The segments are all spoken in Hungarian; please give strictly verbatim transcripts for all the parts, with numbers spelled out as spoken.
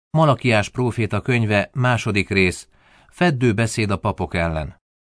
Malakiás próféta könyve, második rész, feddő beszéd a papok ellen.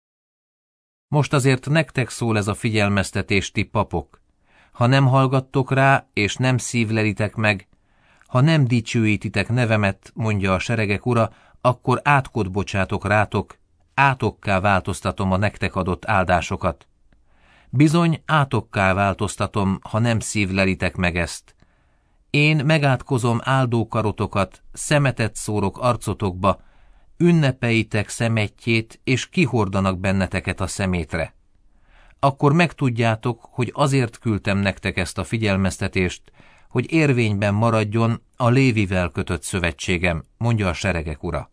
Most azért nektek szól ez a figyelmeztetés, ti papok. Ha nem hallgattok rá, és nem szívlelitek meg, ha nem dicsőítitek nevemet, mondja a seregek ura, akkor átkot bocsátok rátok, átokká változtatom a nektek adott áldásokat. Bizony átokká változtatom, ha nem szívlelitek meg ezt. Én megátkozom áldókarotokat, szemetet szórok arcotokba, ünnepeitek szemetjét, és kihordanak benneteket a szemétre. Akkor megtudjátok, hogy azért küldtem nektek ezt a figyelmeztetést, hogy érvényben maradjon a Lévivel kötött szövetségem, mondja a seregek ura.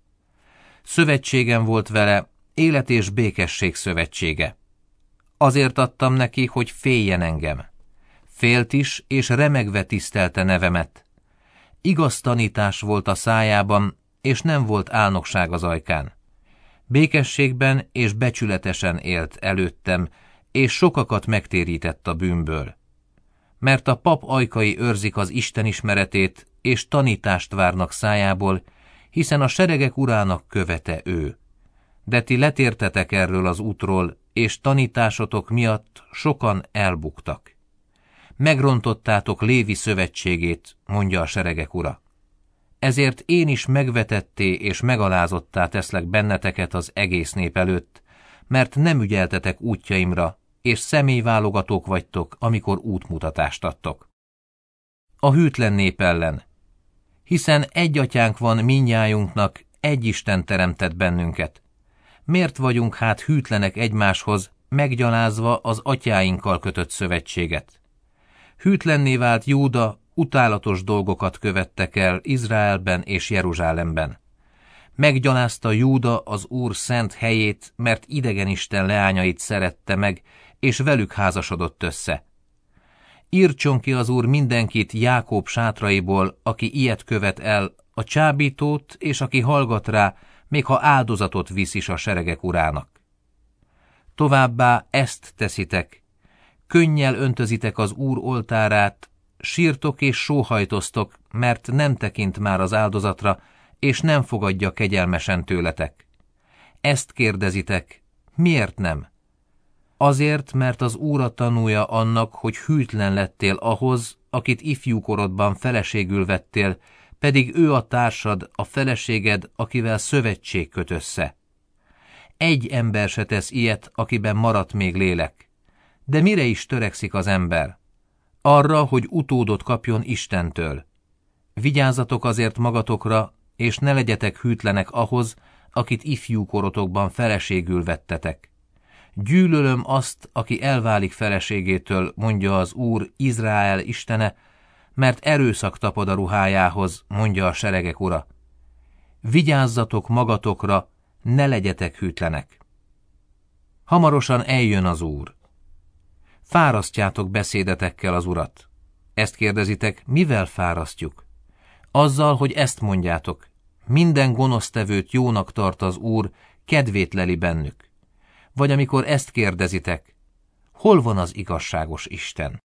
Szövetségem volt vele, élet és békesség szövetsége. Azért adtam neki, hogy féljen engem. Félt is, és remegve tisztelte nevemet. Igaz tanítás volt a szájában, és nem volt álnokság az ajkán. Békességben és becsületesen élt előttem, és sokakat megtérített a bűnből. Mert a pap ajkai őrzik az Isten ismeretét, és tanítást várnak szájából, hiszen a seregek urának követe ő. De ti letértetek erről az útról, és tanításotok miatt sokan elbuktak. Megrontottátok Lévi szövetségét, mondja a seregek ura. Ezért én is megvetetté és megalázottá teszlek benneteket az egész nép előtt, mert nem ügyeltetek útjaimra, és személyválogatók vagytok, amikor útmutatást adtok. A hűtlen nép ellen. Hiszen egy atyánk van mindnyájunknak, egy Isten teremtett bennünket. Miért vagyunk hát hűtlenek egymáshoz, meggyalázva az atyáinkkal kötött szövetséget? Hűtlenné vált Júda, utálatos dolgokat követtek el Izraelben és Jeruzsálemben. Meggyalázta Júda az Úr szent helyét, mert idegenisten leányait szerette meg, és velük házasodott össze. Írtson ki az Úr mindenkit Jákob sátraiból, aki ilyet követ el, a csábítót, és aki hallgat rá, még ha áldozatot visz is a seregek urának. Továbbá ezt teszitek, könnyel öntözitek az Úr oltárát, sírtok és sóhajtoztok, mert nem tekint már az áldozatra, és nem fogadja kegyelmesen tőletek. Ezt kérdezitek, miért nem? Azért, mert az Úr a tanúja annak, hogy hűtlen lettél ahhoz, akit ifjúkorodban feleségül vettél, pedig ő a társad, a feleséged, akivel szövetség köt össze. Egy ember se tesz ilyet, akiben maradt még lélek. De mire is törekszik az ember? Arra, hogy utódot kapjon Istentől. Vigyázzatok azért magatokra, és ne legyetek hűtlenek ahhoz, akit ifjúkorotokban feleségül vettetek. Gyűlölöm azt, aki elválik feleségétől, mondja az Úr, Izrael istene, mert erőszak tapad a ruhájához, mondja a seregek ura. Vigyázzatok magatokra, ne legyetek hűtlenek. Hamarosan eljön az Úr. Fárasztjátok beszédetekkel az Urat. Ezt kérdezitek, mivel fárasztjuk? Azzal, hogy ezt mondjátok, minden gonosztevőt jónak tart az Úr, kedvét leli bennük. Vagy amikor ezt kérdezitek, hol van az igazságos Isten?